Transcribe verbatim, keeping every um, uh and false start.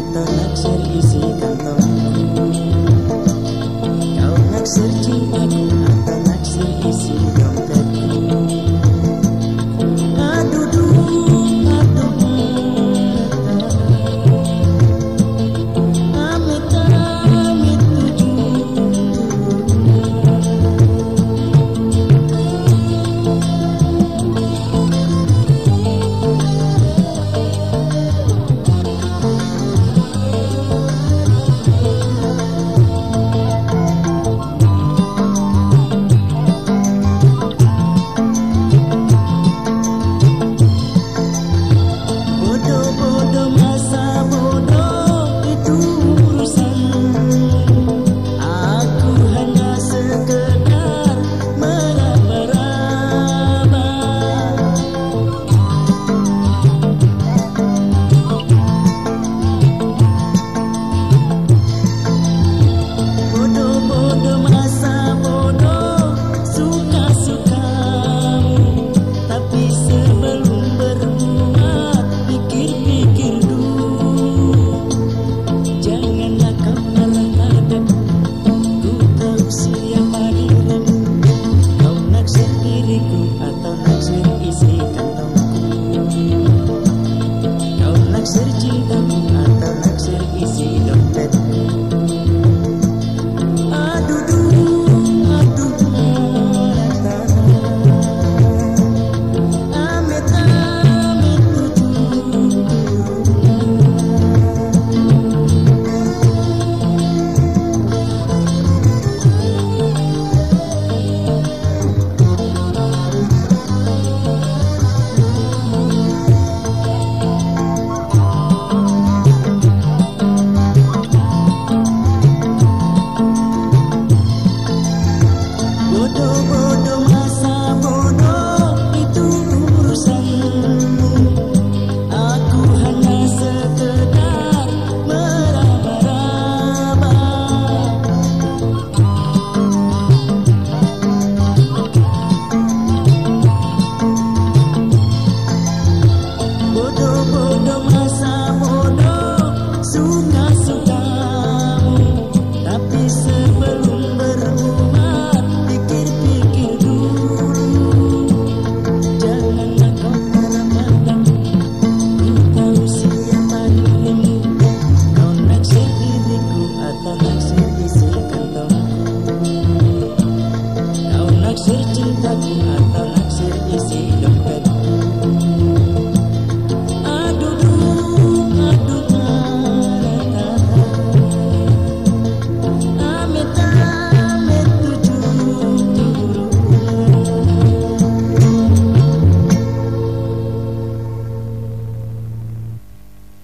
atau naksir isi kantongku? Kau naksir cintaku atau naksir isi dompetku? Aduh duh, aduh amit amit tujuh. Bodoh-bodoh masa bodoh itu urusan. Aku hanya sekedar meraba-raba. Bodoh-bodoh masa bodoh suka-sukamu. Tapi sebelum berbuat pikir-pikir dulu. Janganlah kau mengharap ku tahu siapa dirimu. Kau naksir diriku atau naksir isi kantongku? Kau naksir cintaku atau naksir isi dompetku? Aduh duh, aduh mata amit amit tujuh. Bodoh-bodoh masa bodoh itu urusanmu. Aku hanya sekedar meraba-raba. Bodoh-bodoh masa bodoh suka-sukamu. Tapi sebelum berbuat pikir-pikir dulu. Janganlah kau harap-harap ku tahu siapa dirimu. Kau naksir diriku atau naksir isi kantongku? Kau naksir cintaku atau